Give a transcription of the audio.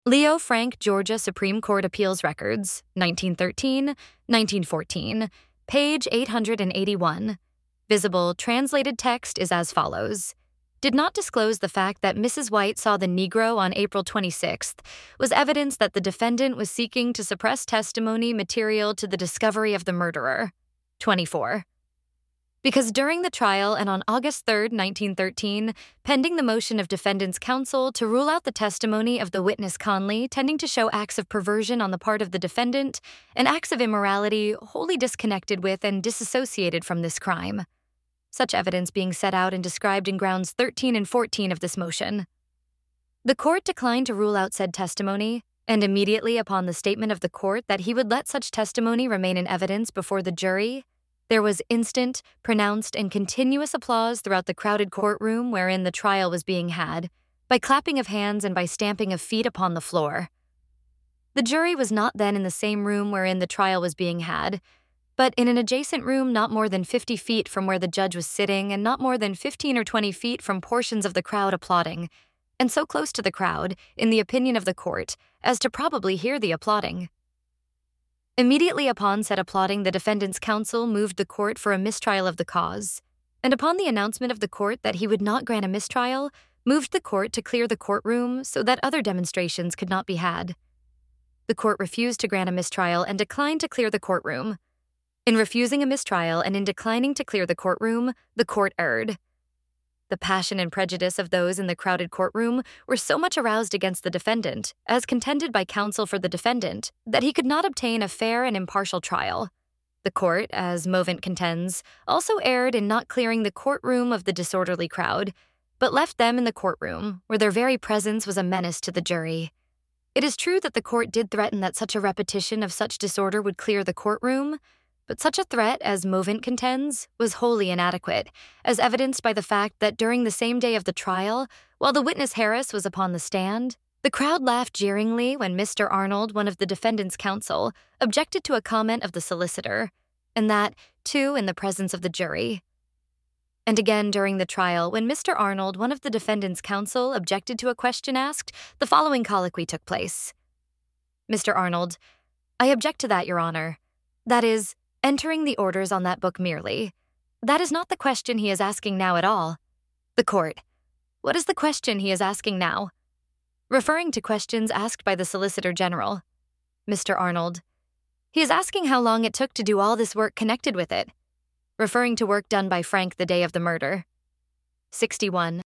Leo Frank Georgia Supreme Court Appeals Records, 1913, 1914, page 881. Visible translated text is as follows. Did not disclose the fact that Mrs. White saw the Negro on April 26th was evidence that the defendant was seeking to suppress testimony material to the discovery of the murderer. 24. Because during the trial and on August 3, 1913, pending the motion of defendant's counsel to rule out the testimony of the witness Conley tending to show acts of perversion on the part of the defendant and acts of immorality wholly disconnected with and disassociated from this crime. Such evidence being set out and described in grounds 13 and 14 of this motion. The court declined to rule out said testimony, and immediately upon the statement of the court that he would let such testimony remain in evidence before the jury, there was instant, pronounced, and continuous applause throughout the crowded courtroom wherein the trial was being had, by clapping of hands and by stamping of feet upon the floor. The jury was not then in the same room wherein the trial was being had, but in an adjacent room not more than 50 feet from where the judge was sitting and not more than 15 or 20 feet from portions of the crowd applauding, and so close to the crowd, in the opinion of the court, as to probably hear the applauding. Immediately upon said applauding, the defendant's counsel moved the court for a mistrial of the cause, and upon the announcement of the court that he would not grant a mistrial, moved the court to clear the courtroom so that other demonstrations could not be had. The court refused to grant a mistrial and declined to clear the courtroom. In refusing a mistrial and in declining to clear the courtroom, the court erred. The passion and prejudice of those in the crowded courtroom were so much aroused against the defendant, as contended by counsel for the defendant, that he could not obtain a fair and impartial trial. The court, as Movent contends, also erred in not clearing the courtroom of the disorderly crowd, but left them in the courtroom, where their very presence was a menace to the jury. It is true that the court did threaten that such a repetition of such disorder would clear the courtroom, but such a threat, as Movent contends, was wholly inadequate, as evidenced by the fact that during the same day of the trial, while the witness Harris was upon the stand, the crowd laughed jeeringly when Mr. Arnold, one of the defendant's counsel, objected to a comment of the solicitor, and that, too, in the presence of the jury. And again during the trial, when Mr. Arnold, one of the defendant's counsel, objected to a question asked, the following colloquy took place. Mr. Arnold, I object to that, Your Honor. That is, entering the orders on that book merely. That is not the question he is asking now at all. The court. What is the question he is asking now? Referring to questions asked by the Solicitor General. Mr. Arnold. He is asking how long it took to do all this work connected with it. Referring to work done by Frank the day of the murder. 61.